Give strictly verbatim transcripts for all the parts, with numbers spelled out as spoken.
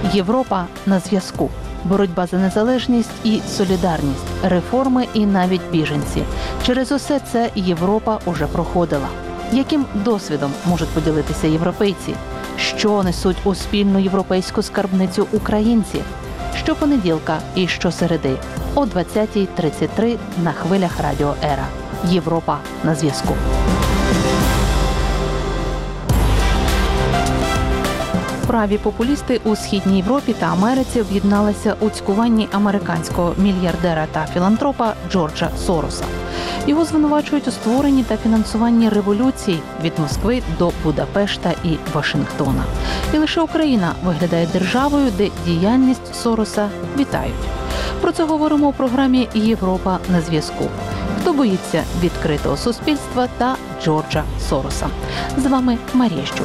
Європа на зв'язку. Боротьба за незалежність і солідарність, реформи і навіть біженці. Через усе це Європа уже проходила. Яким досвідом можуть поділитися європейці? Що несуть у спільну європейську скарбницю українці? Щопонеділка і щосереди о двадцятій тридцять три на хвилях Радіо Ера. Європа на зв'язку. Праві популісти у Східній Європі та Америці об'єдналися у цькуванні американського мільярдера та філантропа Джорджа Сороса. Його звинувачують у створенні та фінансуванні революцій від Москви до Будапешта і Вашингтона. І лише Україна виглядає державою, де діяльність Сороса вітають. Про це говоримо у програмі «Європа на зв'язку». Хто боїться відкритого суспільства та Джорджа Сороса? З вами Марія Щур.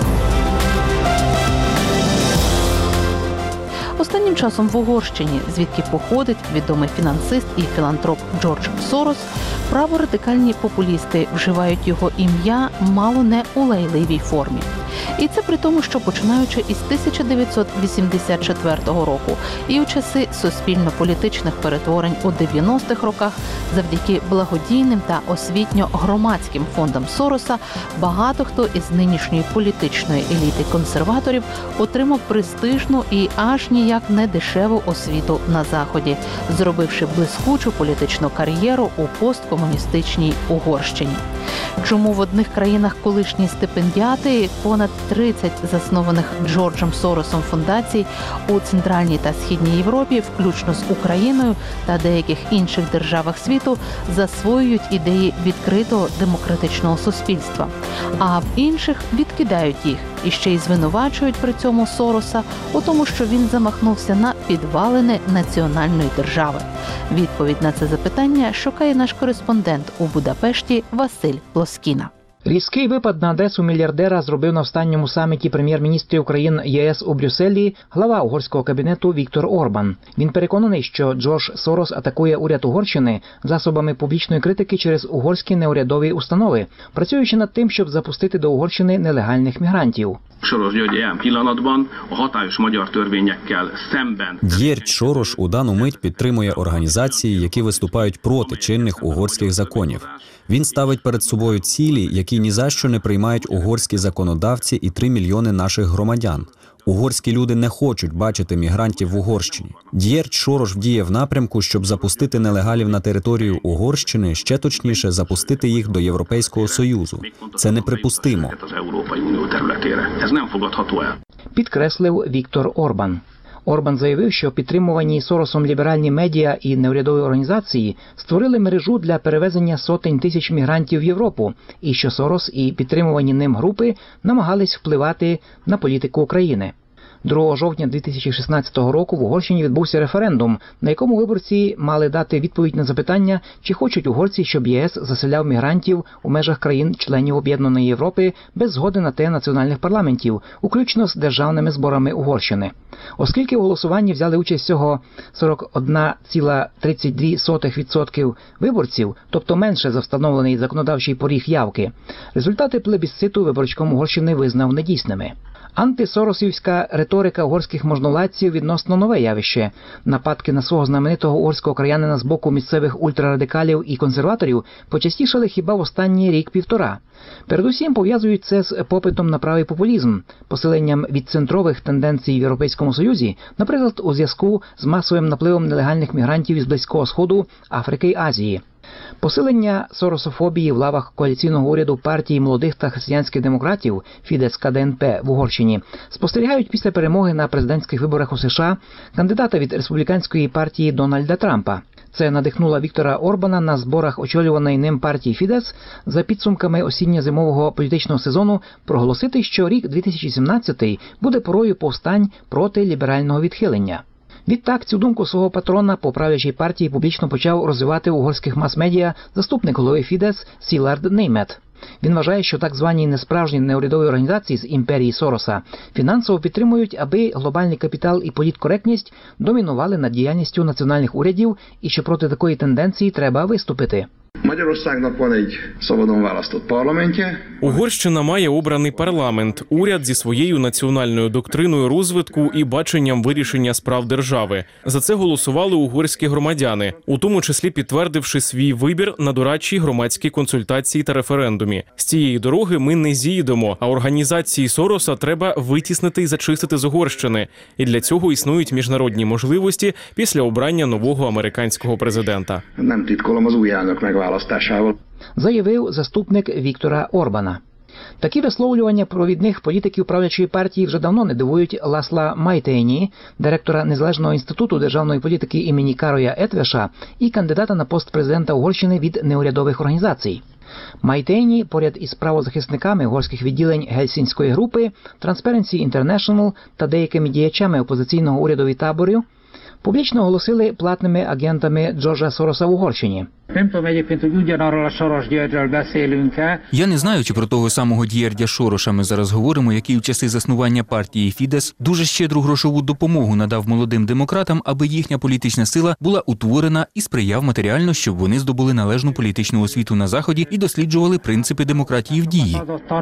Останнім часом в Угорщині, звідки походить відомий фінансист і філантроп Джордж Сорос, праворадикальні популісти вживають його ім'я мало не у лайливій формі. І це при тому, що починаючи із тисяча дев'ятсот вісімдесят четвертого року і у часи суспільно-політичних перетворень у дев'яностих роках, завдяки благодійним та освітньо-громадським фондам Сороса, багато хто із нинішньої політичної еліти консерваторів отримав престижну і аж ніяк не дешеву освіту на Заході, зробивши блискучу політичну кар'єру у посткомуністичній Угорщині. Чому в одних країнах колишні стипендіати, понад тридцять заснованих Джорджем Соросом фундацій у Центральній та Східній Європі, включно з Україною та деяких інших державах світу, засвоюють ідеї відкритого демократичного суспільства, а в інших відкидають їх і ще й звинувачують при цьому Сороса у тому, що він замахнувся на підвалини національної держави. Відповідь на це запитання шукає наш кореспондент у Будапешті Василь Плоскіна. Різкий випад на адресу мільярдера зробив на останньому саміті прем'єр-міністрів країн ЄС у Брюсселі глава угорського кабінету Віктор Орбан. Він переконаний, що Джордж Сорос атакує уряд Угорщини засобами публічної критики через угорські неурядові установи, працюючи над тим, щоб запустити до Угорщини нелегальних мігрантів. Д'єрдж Сорос у дану мить підтримує організації, які виступають проти чинних угорських законів. Він ставить перед собою цілі, які ні за що не приймають угорські законодавці і три мільйони наших громадян. Угорські люди не хочуть бачити мігрантів в Угорщині. Д'єрдж Сорос вдіє в напрямку, щоб запустити нелегалів на територію Угорщини, ще точніше запустити їх до Європейського Союзу. Це неприпустимо. Підкреслив Віктор Орбан. Орбан заявив, що підтримувані Соросом ліберальні медіа і неурядові організації створили мережу для перевезення сотень тисяч мігрантів в Європу, і що Сорос і підтримувані ним групи намагались впливати на політику України. другого жовтня дві тисячі шістнадцятого року в Угорщині відбувся референдум, на якому виборці мали дати відповідь на запитання, чи хочуть угорці, щоб ЄС заселяв мігрантів у межах країн-членів Об'єднаної Європи без згоди на те національних парламентів, включно з державними зборами Угорщини. Оскільки у голосуванні взяли участь всього сорок один цілих тридцять дві сотих відсотка виборців, тобто менше за встановлений законодавчий поріг явки, результати плебісциту виборчком Угорщини визнав недійсними. Антисоросівська риторика угорських можновладців відносно нове явище. Нападки на свого знаменитого угорського краянина з боку місцевих ультрарадикалів і консерваторів почастішали хіба в останній рік-півтора. Передусім пов'язують це з попитом на правий популізм, посиленням відцентрових тенденцій в Європейському Союзі, наприклад, у зв'язку з масовим напливом нелегальних мігрантів із Близького Сходу, Африки й Азії. Посилення сорософобії в лавах коаліційного уряду партії молодих та християнських демократів Фідес-ка де ен пе в Угорщині спостерігають після перемоги на президентських виборах у США кандидата від республіканської партії Дональда Трампа. Це надихнуло Віктора Орбана на зборах очолюваної ним партії Фідес за підсумками осінньо-зимового політичного сезону проголосити, що рік дві тисячі сімнадцятий буде порою повстань проти ліберального відхилення. Відтак, цю думку свого патрона по правлячій партії публічно почав розвивати у угорських мас-медіа заступник голови Фідес Сілард Неймет. Він вважає, що так звані несправжні неурядові організації з імперії Сороса фінансово підтримують, аби глобальний капітал і політкоректність домінували над діяльністю національних урядів і що проти такої тенденції треба виступити. Magyarországnak van egy szabadon választott parlamentje. Угорщина має обраний парламент, уряд зі своєю національною доктриною розвитку і баченням вирішення справ держави. За це голосували угорські громадяни, у тому числі підтвердивши свій вибір на дорадчій громадській консультації та референдумі. З цієї дороги ми не з'їдемо, а організації Сороса треба витіснити і зачистити з Угорщини. І для цього існують міжнародні можливості після обрання нового американського президента. Nem titkolom az új elnök megválasztásával. Заявив заступник Віктора Орбана. Такі висловлювання провідних політиків правлячої партії вже давно не дивують Ласла Майтейні, директора Незалежного інституту державної політики імені Кароя Етвеша і кандидата на пост президента Угорщини від неурядових організацій. Майтейні поряд із правозахисниками угорських відділень Гельсінської групи, Transparency International та деякими діячами опозиційного урядові табору публічно оголосили платними агентами Джорджа Сороса в Угорщині. Я не знаю, чи про того самого Д'єрдя Шороша ми зараз говоримо, який у часи заснування партії Фідес дуже щедру грошову допомогу надав молодим демократам, аби їхня політична сила була утворена і сприяв матеріально, щоб вони здобули належну політичну освіту на Заході і досліджували принципи демократії в дії.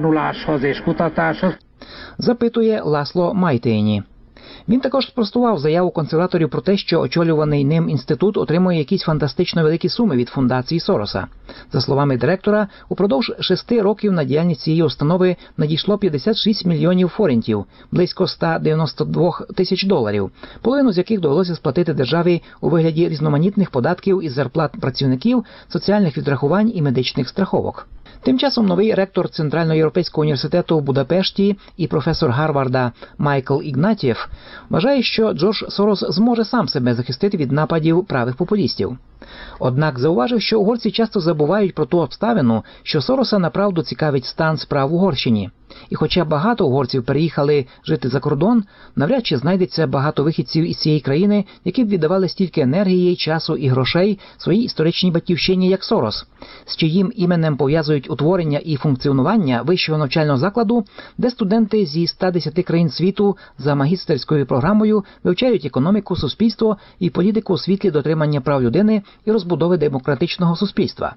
Запитує Ласло Майтейні. Він також спростував заяву консерваторів про те, що очолюваний ним інститут отримує якісь фантастично великі суми від фундації Сороса. За словами директора, упродовж шести років на діяльність цієї установи надійшло п'ятдесят шість мільйонів форінтів, близько сто дев'яносто два тисяч доларів, половину з яких довелося сплатити державі у вигляді різноманітних податків із зарплат працівників, соціальних відрахувань і медичних страховок. Тим часом новий ректор Центральноєвропейського університету в Будапешті і професор Гарварда Майкл Ігнатієв вважає, що Джордж Сорос зможе сам себе захистити від нападів правих популістів. Однак зауважив, що угорці часто забувають про ту обставину, що Сороса направду цікавить стан справ в Угорщині. І хоча багато угорців переїхали жити за кордон, навряд чи знайдеться багато вихідців із цієї країни, які б віддавали стільки енергії, часу і грошей своїй історичній батьківщині, як Сорос, з чиїм іменем пов'язують утворення і функціонування вищого навчального закладу, де студенти зі ста десяти країн світу за магістерською програмою вивчають економіку, суспільство і політику у світлі дотримання прав людини і розбудови демократичного суспільства.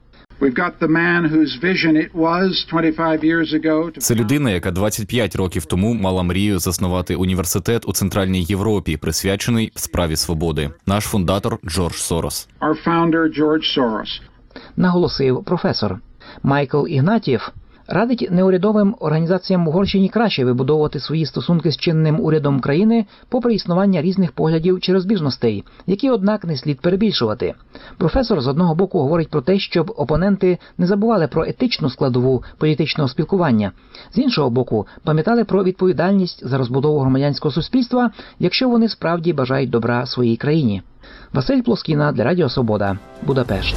Це людина, яка двадцять п'ять років тому мала мрію заснувати університет у Центральній Європі, присвячений справі свободи. Наш фундатор Джордж Сорос. Наголосив професор. Майкл Ігнатієв радить неурядовим організаціям в Угорщині краще вибудовувати свої стосунки з чинним урядом країни попри існування різних поглядів чи розбіжностей, які, однак, не слід перебільшувати. Професор з одного боку говорить про те, щоб опоненти не забували про етичну складову політичного спілкування. З іншого боку, пам'ятали про відповідальність за розбудову громадянського суспільства, якщо вони справді бажають добра своїй країні. Василь Плоскіна для Радіо Свобода, Будапешт.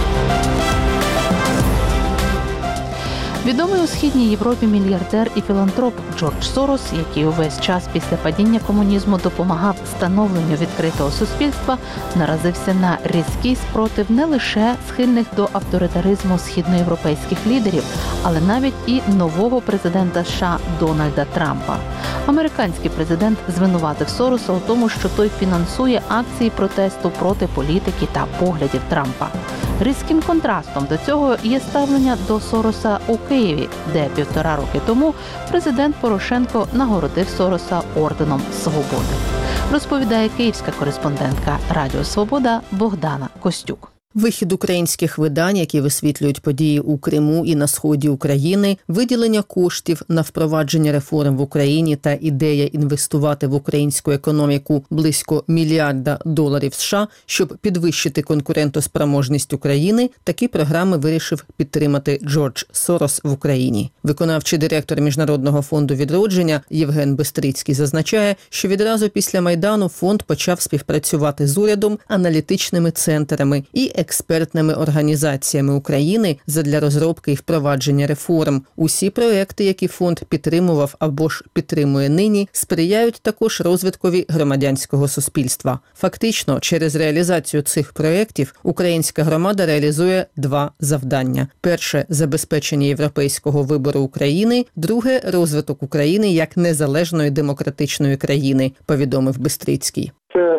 Відомий у Східній Європі мільярдер і філантроп Джордж Сорос, який увесь час після падіння комунізму допомагав становленню відкритого суспільства, наразився на різкий спротив не лише схильних до авторитаризму східноєвропейських лідерів, але навіть і нового президента США Дональда Трампа. Американський президент звинуватив Сороса у тому, що той фінансує акції протесту проти політики та поглядів Трампа. Різким контрастом до цього є ставлення до Сороса у Києві, де півтора роки тому президент Порошенко нагородив Сороса орденом Свободи. Розповідає київська кореспондентка Радіо Свобода Богдана Костюк. Вихід українських видань, які висвітлюють події у Криму і на сході України, виділення коштів на впровадження реформ в Україні та ідея інвестувати в українську економіку близько мільярда доларів США, щоб підвищити конкурентоспроможність України, такі програми вирішив підтримати Джордж Сорос в Україні. Виконавчий директор Міжнародного фонду відродження Євген Бистрицький зазначає, що відразу після Майдану фонд почав співпрацювати з урядом, аналітичними центрами і експертними організаціями України задля розробки і впровадження реформ. Усі проекти, які фонд підтримував або ж підтримує нині, сприяють також розвиткові громадянського суспільства. Фактично, через реалізацію цих проєктів українська громада реалізує два завдання. Перше – забезпечення європейського вибору України, друге – розвиток України як незалежної демократичної країни, повідомив Бистрицький. Це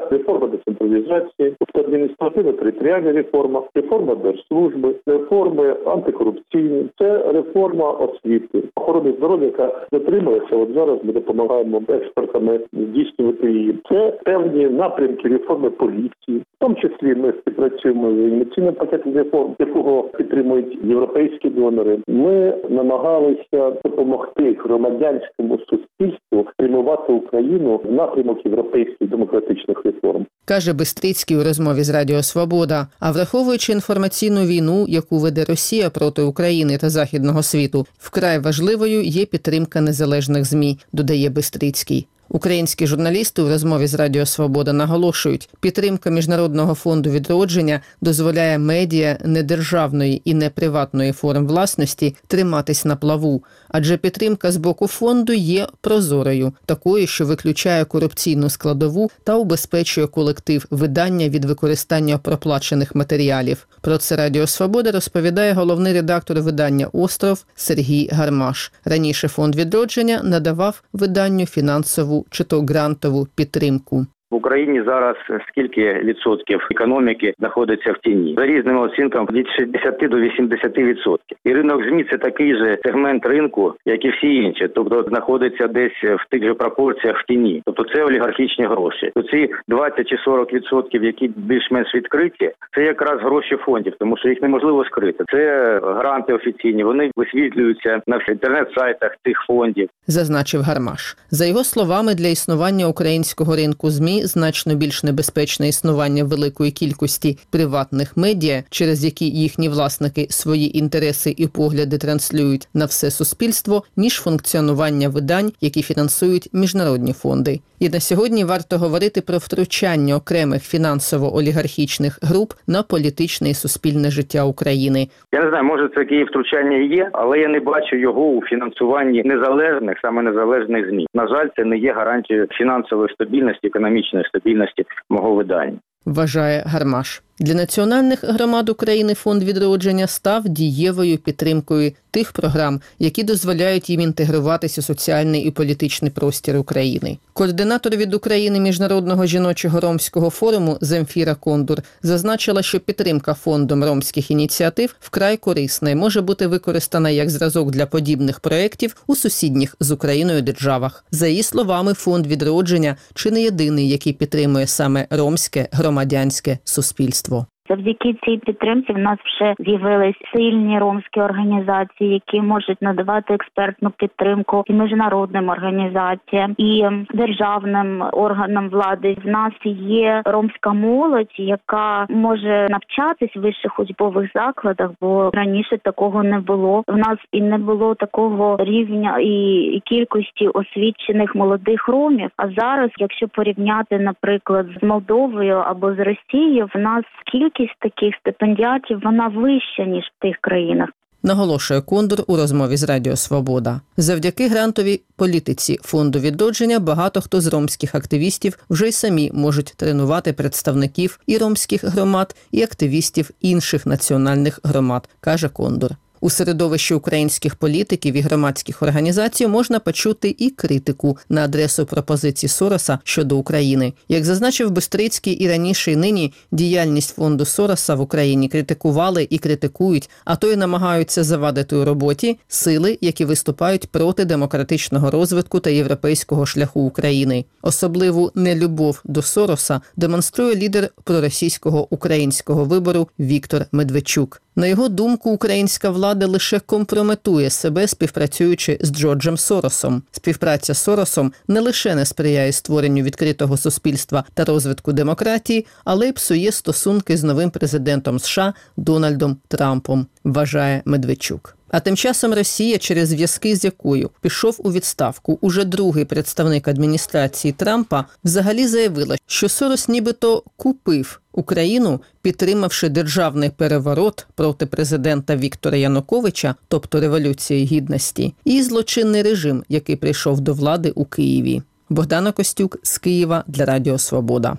реформа децентралізації, тобто адміністративно-територіальна реформа, реформа держслужби, реформи антикорупційні, це реформа освіти, охорони здоров'я, яка дотримується. От зараз ми допомагаємо експертами здійснювати її. Це певні напрямки реформи поліції. В тому числі ми співпрацюємо з інвестиційним пакетом реформ, якого підтримують європейські донори. Ми намагалися допомогти громадянському суспільству спрямувати Україну в напрямок європейських демократичних реформ. Каже Бистрицький у розмові з Радіо Свобода. А враховуючи інформаційну війну, яку веде Росія проти України та західного світу, вкрай важливою є підтримка незалежних ЗМІ, додає Бистрицький. Українські журналісти у розмові з Радіо Свобода наголошують, підтримка Міжнародного фонду відродження дозволяє медіа недержавної і неприватної форм власності триматись на плаву, адже підтримка з боку фонду є прозорою, такою, що виключає корупційну складову та убезпечує колектив видання від використання проплачених матеріалів. Про це Радіо Свобода розповідає головний редактор видання «Остров» Сергій Гармаш. Раніше фонд відродження надавав виданню фінансову чи то грантову підтримку. В Україні зараз скільки відсотків економіки знаходиться в тіні? За різними оцінками від шістдесят до вісімдесят відсотків. І ринок ЗМІ – це такий же сегмент ринку, як і всі інші. Тобто знаходиться десь в тих же пропорціях в тіні. Тобто це олігархічні гроші. То ці двадцять чи сорок відсотків, які більш-менш відкриті, це якраз гроші фондів, тому що їх неможливо скрити. Це гранти офіційні, вони висвітлюються на інтернет-сайтах цих фондів. Зазначив Гармаш. За його словами, для існування українського ринку ЗМІ значно більш небезпечне існування великої кількості приватних медіа, через які їхні власники свої інтереси і погляди транслюють на все суспільство, ніж функціонування видань, які фінансують міжнародні фонди. І на сьогодні варто говорити про втручання окремих фінансово-олігархічних груп на політичне і суспільне життя України. Я не знаю, може це такі втручання і є, але я не бачу його у фінансуванні незалежних, саме незалежних ЗМІ. На жаль, це не є гарантією фінансової стабільності, економічної стабільності мого видання. Вважає Гармаш. Для національних громад України фонд відродження став дієвою підтримкою тих програм, які дозволяють їм інтегруватися у соціальний і політичний простір України. Координатор від України Міжнародного жіночого ромського форуму Земфіра Кондур зазначила, що підтримка фондом ромських ініціатив вкрай корисна і може бути використана як зразок для подібних проєктів у сусідніх з Україною державах. За її словами, фонд відродження чи не єдиний, який підтримує саме ромське громадянське суспільство. Завдяки цій підтримці в нас вже з'явились сильні ромські організації, які можуть надавати експертну підтримку і міжнародним організаціям, і державним органам влади. В нас є ромська молодь, яка може навчатись в вищих учбових закладах, бо раніше такого не було. В нас і не було такого рівня і кількості освічених молодих ромів. А зараз, якщо порівняти, наприклад, з Молдовою або з Росією, в нас кількість Кількість таких стипендіатів, вона вища, ніж в тих країнах. Наголошує Кондур у розмові з Радіо Свобода. Завдяки грантовій політиці фонду відродження багато хто з ромських активістів вже й самі можуть тренувати представників і ромських громад, і активістів інших національних громад, каже Кондур. У середовищі українських політиків і громадських організацій можна почути і критику на адресу пропозицій Сороса щодо України. Як зазначив Бистрицький, і раніше, і нині діяльність фонду Сороса в Україні критикували і критикують, а то й намагаються завадити у роботі сили, які виступають проти демократичного розвитку та європейського шляху України. Особливу нелюбов до Сороса демонструє лідер проросійського українського вибору Віктор Медведчук. На його думку, українська влада лише компрометує себе, співпрацюючи з Джорджем Соросом. Співпраця з Соросом не лише не сприяє створенню відкритого суспільства та розвитку демократії, але й псує стосунки з новим президентом США Дональдом Трампом, вважає Медведчук. А тим часом Росія, через зв'язки з якою пішов у відставку уже другий представник адміністрації Трампа, взагалі заявила, що Сорос нібито купив Україну, підтримавши державний переворот проти президента Віктора Януковича, тобто Революції Гідності, і злочинний режим, який прийшов до влади у Києві. Богдана Костюк з Києва для Радіо Свобода.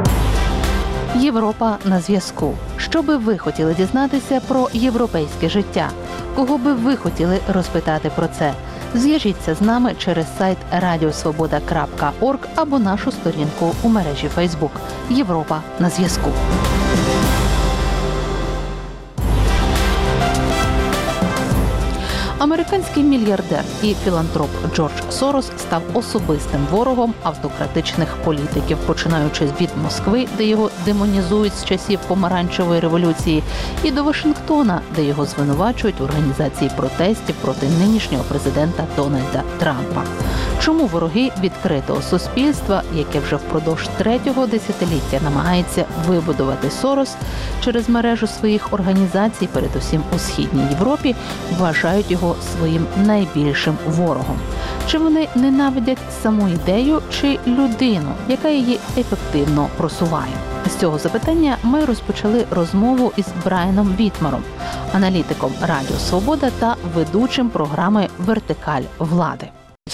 Європа на зв'язку. Що би ви хотіли дізнатися про європейське життя? Кого би ви хотіли розпитати про це? Зв'яжіться з нами через сайт радіосвобода крапка орг або нашу сторінку у мережі Фейсбук. Європа на зв'язку. Американський мільярдер і філантроп Джордж Сорос став особистим ворогом автократичних політиків, починаючи від Москви, де його демонізують з часів помаранчевої революції, і до Вашингтона, де його звинувачують в організації протестів проти нинішнього президента Дональда Трампа. Чому вороги відкритого суспільства, яке вже впродовж третього десятиліття намагається вибудувати Сорос через мережу своїх організацій, передусім у Східній Європі, вважають його своїм найбільшим ворогом? Чи вони ненавидять саму ідею чи людину, яка її ефективно просуває? З цього запитання ми розпочали розмову із Брайаном Вітмаром, аналітиком Радіо Свобода та ведучим програми «Вертикаль влади».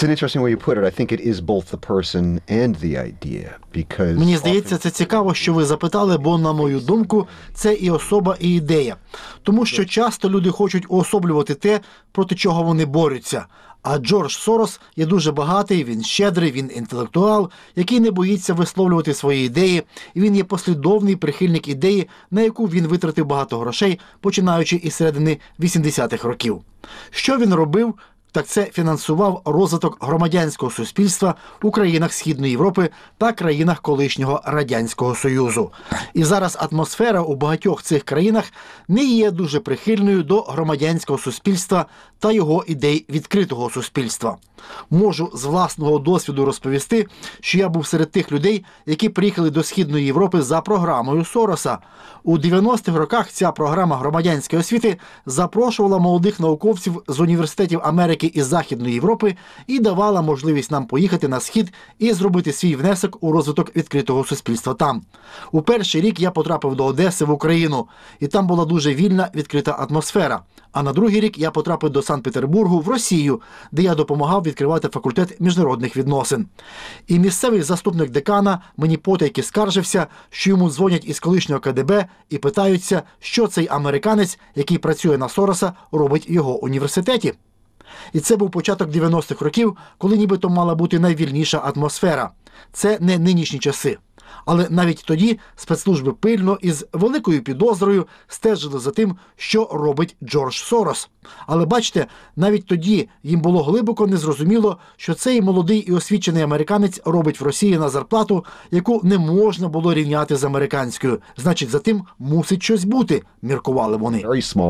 Мені здається, це цікаво, що ви запитали, бо, на мою думку, це і особа, і ідея. Тому що часто люди хочуть уособлювати те, проти чого вони борються. А Джордж Сорос є дуже багатий, він щедрий, він інтелектуал, який не боїться висловлювати свої ідеї, і він є послідовний прихильник ідеї, на яку він витратив багато грошей, починаючи із середини вісімдесятих років. Що він робив? Так це фінансував розвиток громадянського суспільства у країнах Східної Європи та країнах колишнього Радянського Союзу. І зараз атмосфера у багатьох цих країнах не є дуже прихильною до громадянського суспільства та його ідей відкритого суспільства. Можу з власного досвіду розповісти, що я був серед тих людей, які приїхали до Східної Європи за програмою Сороса. У дев'яностих роках ця програма громадянської освіти запрошувала молодих науковців з університетів Америки і Західної Європи і давала можливість нам поїхати на Схід і зробити свій внесок у розвиток відкритого суспільства там. У перший рік я потрапив до Одеси в Україну, і там була дуже вільна, відкрита атмосфера. А на другий рік я потрапив до Санкт-Петербургу в Росію, де я допомагав відкривати факультет міжнародних відносин. І місцевий заступник декана мені потайки скаржився, що йому дзвонять із колишнього ка де бе і питаються, що цей американець, який працює на Сороса, робить в його університеті. І це був початок дев'яностих років, коли нібито мала бути найвільніша атмосфера. Це не нинішні часи. Але навіть тоді спецслужби пильно і з великою підозрою стежили за тим, що робить Джордж Сорос. Але бачите, навіть тоді їм було глибоко незрозуміло, що цей молодий і освічений американець робить в Росії на зарплату, яку не можна було рівняти з американською. Значить, за тим мусить щось бути, міркували вони.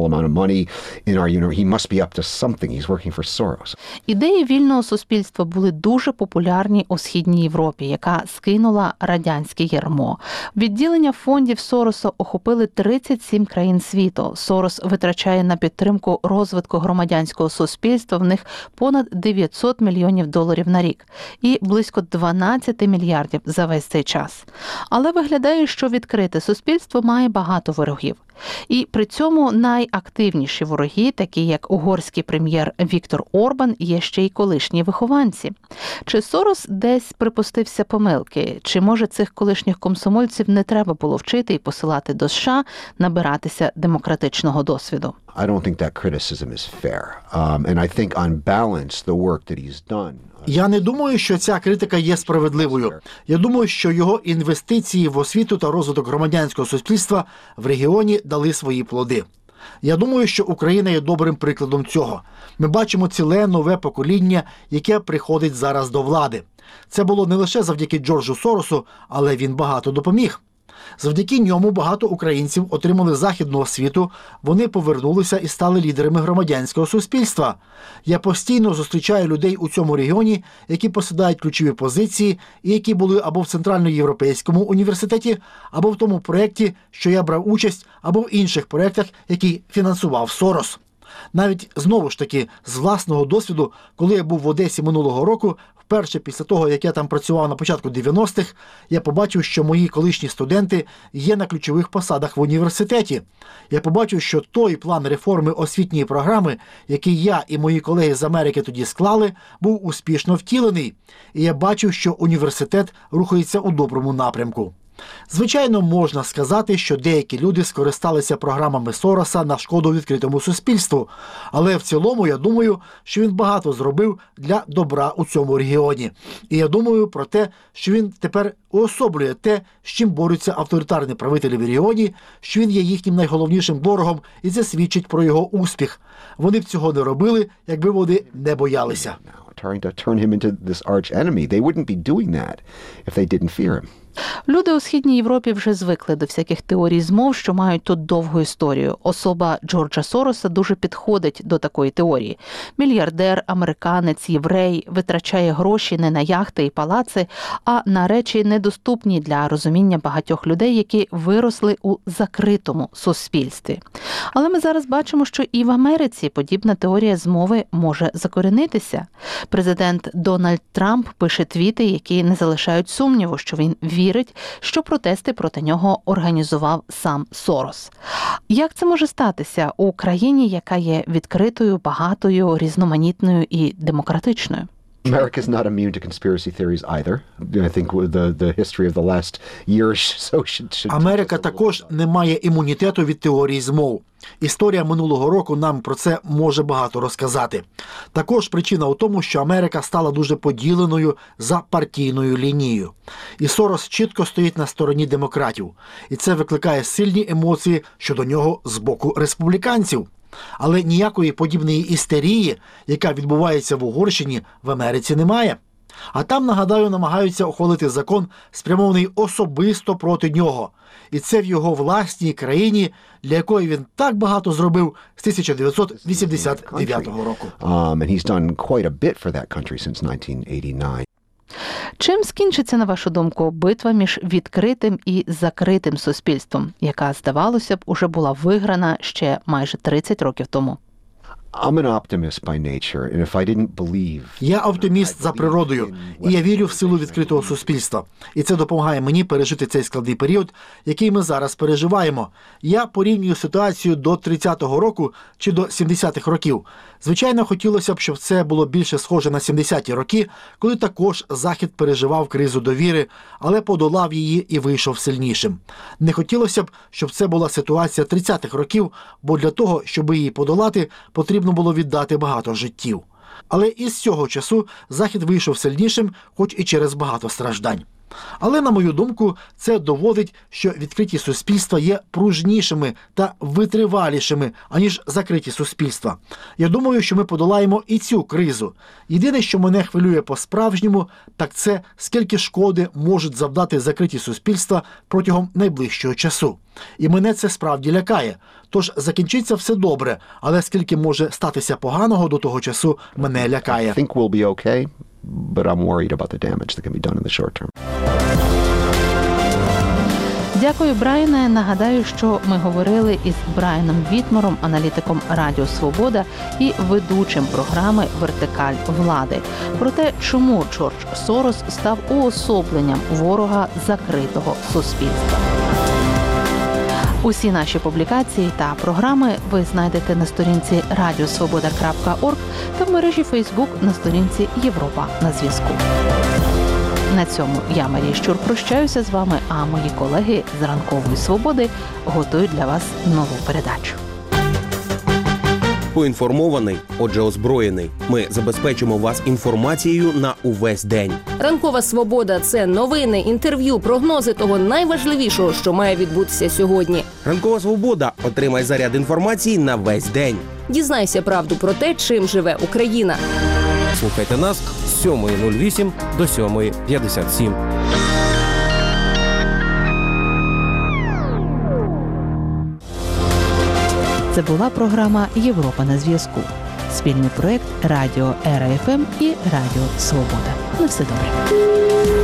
Ідеї вільного суспільства були дуже популярні у Східній Європі, яка скинула радянське ярмо. Відділення фондів Сороса охопили тридцять сім країн світу. Сорос витрачає на підтримку розвитку громадянського суспільства в них понад дев'ятсот мільйонів доларів на рік і близько дванадцять мільярдів за весь цей час. Але виглядає, що відкрите суспільство має багато ворогів. І при цьому найактивніші вороги, такі як угорський прем'єр Віктор Орбан, є ще й колишні вихованці. Чи Сорос десь припустився помилки? Чи, може, цих колишніх комсомольців не треба було вчити і посилати до США набиратися демократичного досвіду? I don't think that criticism is fair. Um, and I think on balance the work that he's done. Я не думаю, що ця критика є справедливою. Я думаю, що його інвестиції в освіту та розвиток громадянського суспільства в регіоні дали свої плоди. Я думаю, що Україна є добрим прикладом цього. Ми бачимо ціле нове покоління, яке приходить зараз до влади. Це було не лише завдяки Джорджу Соросу, але він багато допоміг. Завдяки ньому багато українців отримали західну освіту, вони повернулися і стали лідерами громадянського суспільства. Я постійно зустрічаю людей у цьому регіоні, які посідають ключові позиції і які були або в Центральноєвропейському університеті, або в тому проєкті, що я брав участь, або в інших проєктах, які фінансував Сорос. Навіть, знову ж таки, з власного досвіду, коли я був в Одесі минулого року, вперше після того, як я там працював на початку дев'яностих, я побачив, що мої колишні студенти є на ключових посадах в університеті. Я побачив, що той план реформи освітньої програми, який я і мої колеги з Америки тоді склали, був успішно втілений. І я бачив, що університет рухається у доброму напрямку. Звичайно, можна сказати, що деякі люди скористалися програмами Сороса на шкоду відкритому суспільству, але в цілому я думаю, що він багато зробив для добра у цьому регіоні. І я думаю про те, що він тепер уособлює те, з чим борються авторитарні правителі в регіоні, що він є їхнім найголовнішим ворогом, і це свідчить про його успіх. Вони б цього не робили, якби вони не боялися. Trying to turn him into this arch enemy. They wouldn't be doing that if they didn't fear him. Люди у Східній Європі вже звикли до всяких теорій змов, що мають тут довгу історію. Особа Джорджа Сороса дуже підходить до такої теорії. Мільярдер, американець, єврей витрачає гроші не на яхти і палаци, а на речі недоступні для розуміння багатьох людей, які виросли у закритому суспільстві. Але ми зараз бачимо, що і в Америці подібна теорія змови може закорінитися. Президент Дональд Трамп пише твіти, які не залишають сумніву, що він вірить, що протести проти нього організував сам Сорос. Як це може статися у країні, яка є відкритою, багатою, різноманітною і демократичною? America is not immune to conspiracy theories either. I think the the history of the last year or so should, should Америка також не має імунітету від теорії змов. Історія минулого року нам про це може багато розказати. Також причина у тому, що Америка стала дуже поділеною за партійною лінією. І Сорос чітко стоїть на стороні демократів. І це викликає сильні емоції щодо нього з боку республіканців. Але ніякої подібної істерії, яка відбувається в Угорщині, в Америці немає. А там, нагадаю, намагаються ухвалити закон, спрямований особисто проти нього. І це в його власній країні, для якої він так багато зробив з тисяча дев'ятсот вісімдесят дев'ятого року. Um, and he's done quite a bit for that country since nineteen eighty-nine. Чим скінчиться, на вашу думку, битва між відкритим і закритим суспільством, яка, здавалося б, уже була виграна ще майже тридцять років тому? I'm an optimist by nature, and if I didn't believe... Я оптиміст за природою, і я вірю в силу відкритого суспільства. І це допомагає мені пережити цей складний період, який ми зараз переживаємо. Я порівнюю ситуацію до тридцятого року чи до сімдесятих років. Звичайно, хотілося б, щоб це було більше схоже на сімдесяті роки, коли також Захід переживав кризу довіри, але подолав її і вийшов сильнішим. Не хотілося б, щоб це була ситуація тридцятих років, бо для того, щоб її подолати, потрібно було віддати багато життів. Але із цього часу Захід вийшов сильнішим, хоч і через багато страждань. Але, на мою думку, це доводить, що відкриті суспільства є пружнішими та витривалішими, аніж закриті суспільства. Я думаю, що ми подолаємо і цю кризу. Єдине, що мене хвилює по-справжньому, так це, скільки шкоди можуть завдати закриті суспільства протягом найближчого часу. І мене це справді лякає. Тож закінчиться все добре, але скільки може статися поганого до того часу, мене лякає. I think we'll be okay, but I'm worried about the damage that can be done in the short term. Дякую, Брайане. Нагадаю, що ми говорили із Брайаном Вітмором, аналітиком Радіо Свобода і ведучим програми «Вертикаль влади», про те, чому Джордж Сорос став уособленням ворога закритого суспільства. Усі наші публікації та програми ви знайдете на сторінці радіосвобода крапка орг та в мережі Фейсбук на сторінці Європа на зв'язку. На цьому я, Марія Щур, прощаюся з вами, а мої колеги з «Ранкової свободи» готують для вас нову передачу. Поінформований, отже озброєний. Ми забезпечимо вас інформацією на увесь день. Ранкова свобода – це новини, інтерв'ю, прогнози того найважливішого, що має відбутися сьогодні. Ранкова свобода. Отримай заряд інформації на весь день. Дізнайся правду про те, чим живе Україна. Слухайте нас з сьомої нуль вісім до сьомої п'ятдесят сім. Це була програма «Європа на зв'язку». Спільний проєкт Радіо Ера еф ем і Радіо Свобода. На все добре.